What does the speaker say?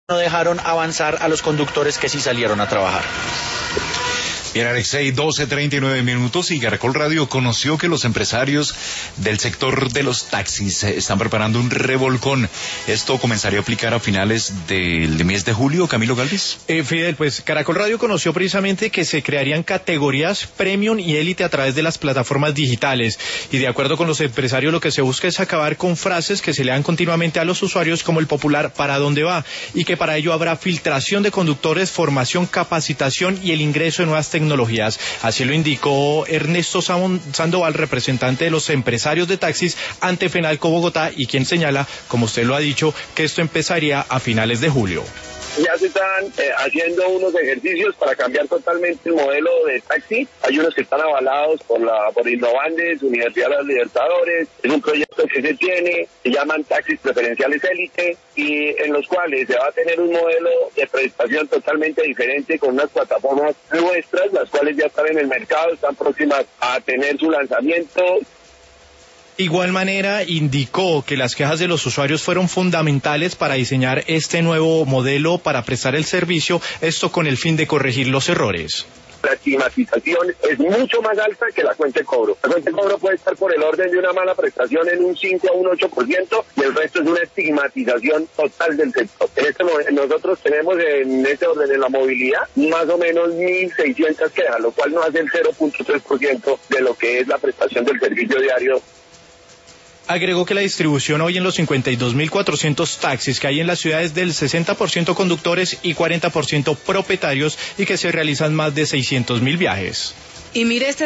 no dejaron avanzar a los conductores que sí salieron a trabajar. Bien, Alexei, 12:39 y Caracol Radio conoció que los empresarios del sector de los taxis están preparando un revolcón. ¿Esto comenzaría a aplicar a finales del mes de julio, Camilo Galvis? Fidel, pues Caracol Radio conoció precisamente que se crearían categorías premium y élite a través de las plataformas digitales. Y de acuerdo con los empresarios, lo que se busca es acabar con frases que se lean continuamente a los usuarios como el popular ¿para dónde va? Y que para ello habrá filtración de conductores, formación, capacitación y el ingreso de nuevas tecnologías. Así lo indicó Ernesto Sandoval, representante de los empresarios de taxis ante Fenalco Bogotá, y quien señala, como usted lo ha dicho, que esto empezaría a finales de julio. Ya se están haciendo unos ejercicios para cambiar totalmente el modelo de taxi. Hay unos que están avalados por Innovandes, Universidad de los Libertadores. Es un proyecto que se tiene, se llaman taxis preferenciales élite, y en los cuales se va a tener un modelo de prestación totalmente diferente con unas plataformas nuestras, las cuales ya están en el mercado, están próximas a tener su lanzamiento. De igual manera, indicó que las quejas de los usuarios fueron fundamentales para diseñar este nuevo modelo para prestar el servicio, esto con el fin de corregir los errores. La estigmatización es mucho más alta que la cuenta de cobro. La cuenta de cobro puede estar por el orden de una mala prestación en un 5 a un 8%, y el resto es una estigmatización total del sector. Nosotros tenemos en este orden de la movilidad más o menos 1.600 quejas, lo cual nos hace el 0.3% de lo que es la prestación del servicio diario. Agregó que la distribución hoy en los 52.400 taxis que hay en las ciudades del 60% conductores y 40% propietarios, y que se realizan más de 600.000 viajes. Y mire